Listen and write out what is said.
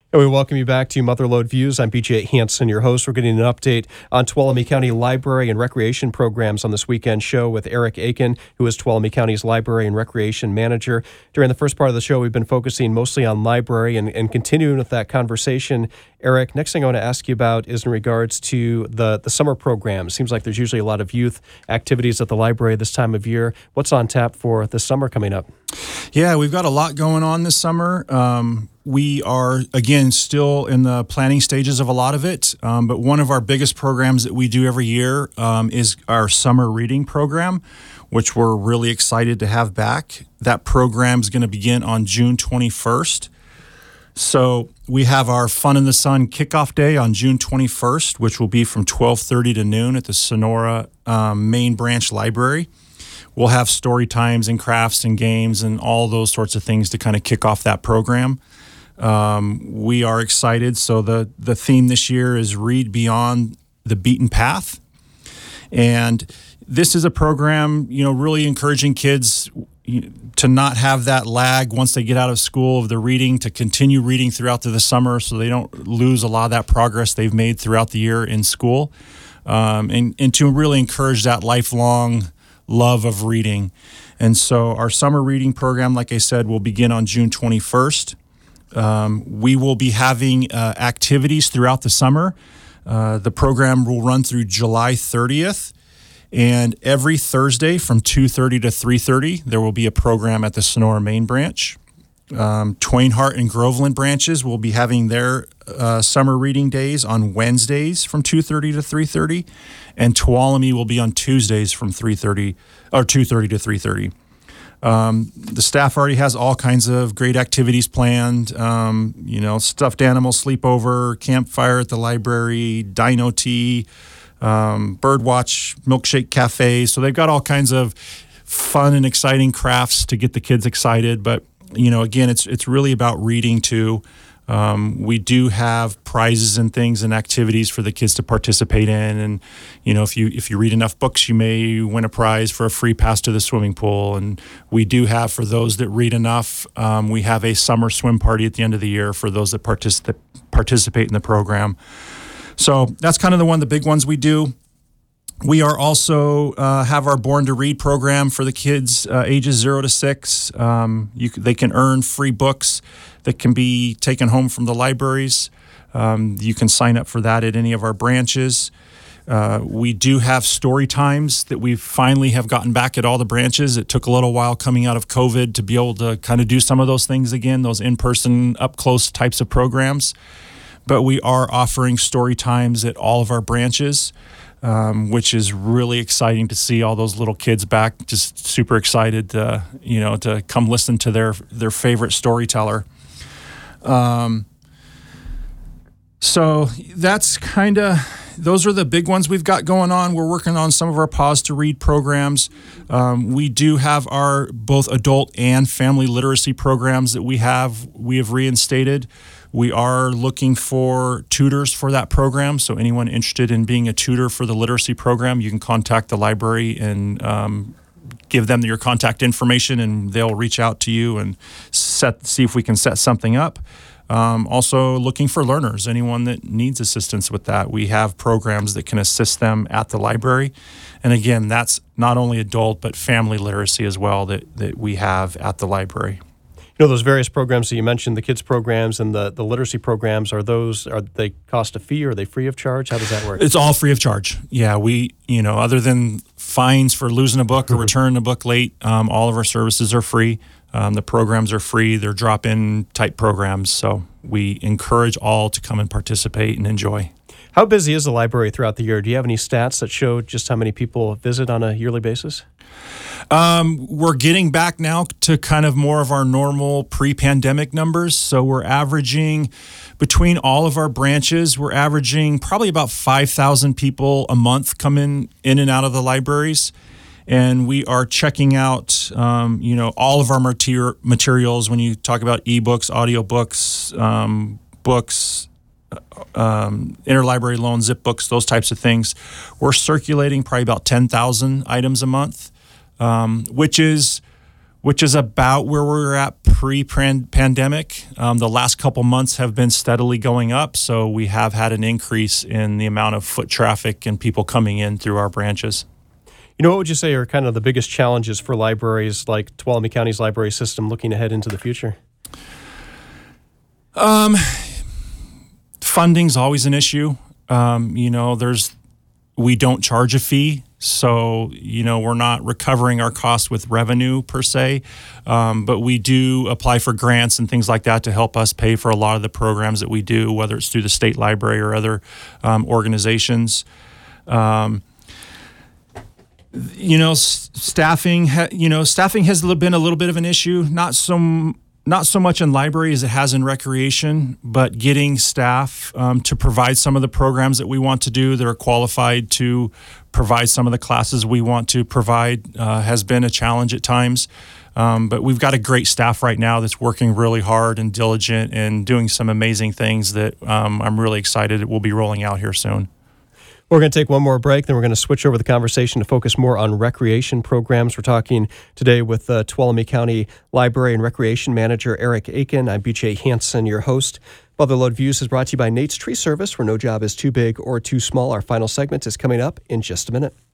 And we welcome you back to Motherlode Views. I'm BJ Hansen, your host. We're getting an update on Tuolumne County Library and Recreation programs on this weekend show with Eric Aiken, who is Tuolumne County's Library and Recreation Manager. During the first part of the show, we've been focusing mostly on library and continuing with that conversation. Eric, next thing I want to ask you about is in regards to the summer program. Seems like there's usually a lot of youth activities at the library this time of year. What's on tap for the summer coming up? Yeah, we've got a lot going on this summer. We are, again, still in the planning stages of a lot of it, but one of our biggest programs that we do every year is our summer reading program, which we're really excited to have back. That program is going to begin on June 21st. So we have our Fun in the Sun kickoff day on June 21st, which will be from 12:30 to noon at the Sonora Main Branch Library. We'll have story times and crafts and games and all those sorts of things to kind of kick off that program. We are excited. So the theme this year is Read Beyond the Beaten Path. And this is a program, really encouraging kids to not have that lag once they get out of school of the reading, to continue reading throughout the summer so they don't lose a lot of that progress they've made throughout the year in school, and to really encourage that lifelong love of reading. And so our summer reading program, like I said, will begin on June 21st. We will be having activities throughout the summer. The program will run through July 30th. And every Thursday from 2:30 to 3:30, there will be a program at the Sonora Main Branch. Twain Harte and Groveland branches will be having their summer reading days on Wednesdays from 2:30 to 3:30, and Tuolumne will be on Tuesdays from 2:30 to 3:30. The staff already has all kinds of great activities planned. Stuffed animal sleepover, campfire at the library, dino tea, birdwatch, milkshake cafe. So they've got all kinds of fun and exciting crafts to get the kids excited. But again, it's really about reading too. We do have prizes and things and activities for the kids to participate in. And, if you read enough books, you may win a prize for a free pass to the swimming pool. And we do have, for those that read enough, we have a summer swim party at the end of the year for those that participate in the program. So that's kind of one of the big ones we do. We are also have our Born to Read program for the kids ages 0 to 6. They can earn free books that can be taken home from the libraries. You can sign up for that at any of our branches. We do have story times that we finally have gotten back at all the branches. It took a little while coming out of COVID to be able to kind of do some of those things again, those in-person, up-close types of programs. But we are offering story times at all of our branches, which is really exciting to see all those little kids back, just super excited to come listen to their favorite storyteller. So that's those are the big ones we've got going on. We're working on some of our Pause to Read programs. We do have our both adult and family literacy programs that we have reinstated. We are looking for tutors for that program. So anyone interested in being a tutor for the literacy program, you can contact the library and give them your contact information, and they'll reach out to you and see if we can set something up. Also looking for learners, anyone that needs assistance with that. We have programs that can assist them at the library. And again, that's not only adult, but family literacy as well that we have at the library. Those various programs that you mentioned, the kids programs and the literacy programs, are they cost a fee or are they free of charge? How does that work? It's all free of charge. Yeah, we, other than fines for losing a book or returning a book late, all of our services are free. The programs are free. They're drop-in type programs. So we encourage all to come and participate and enjoy. How busy is the library throughout the year? Do you have any stats that show just how many people visit on a yearly basis? We're getting back now to kind of more of our normal pre-pandemic numbers. So we're averaging, between all of our branches, we're averaging probably about 5,000 people a month come in and out of the libraries. And we are checking out, all of our materials. When you talk about ebooks, audiobooks, books, interlibrary loan, zip books, those types of things, we're circulating probably about 10,000 items a month, which is about where we're at pre-pandemic. The last couple months have been steadily going up, so we have had an increase in the amount of foot traffic and people coming in through our branches. What would you say are kind of the biggest challenges for libraries like Tuolumne County's library system looking ahead into the future? Funding's always an issue. We don't charge a fee, so we're not recovering our costs with revenue per se, but we do apply for grants and things like that to help us pay for a lot of the programs that we do, whether it's through the state library or other organizations. Staffing has been a little bit of an issue, not so much in library as it has in recreation, but getting staff to provide some of the programs that we want to do that are qualified to provide some of the classes we want to provide has been a challenge at times. But we've got a great staff right now that's working really hard and diligent and doing some amazing things that I'm really excited we'll be rolling out here soon. We're going to take one more break, then we're going to switch over the conversation to focus more on recreation programs. We're talking today with Tuolumne County Library and Recreation Manager Eric Aiken. I'm BJ Hansen, your host. Motherlode Views is brought to you by Nate's Tree Service, where no job is too big or too small. Our final segment is coming up in just a minute.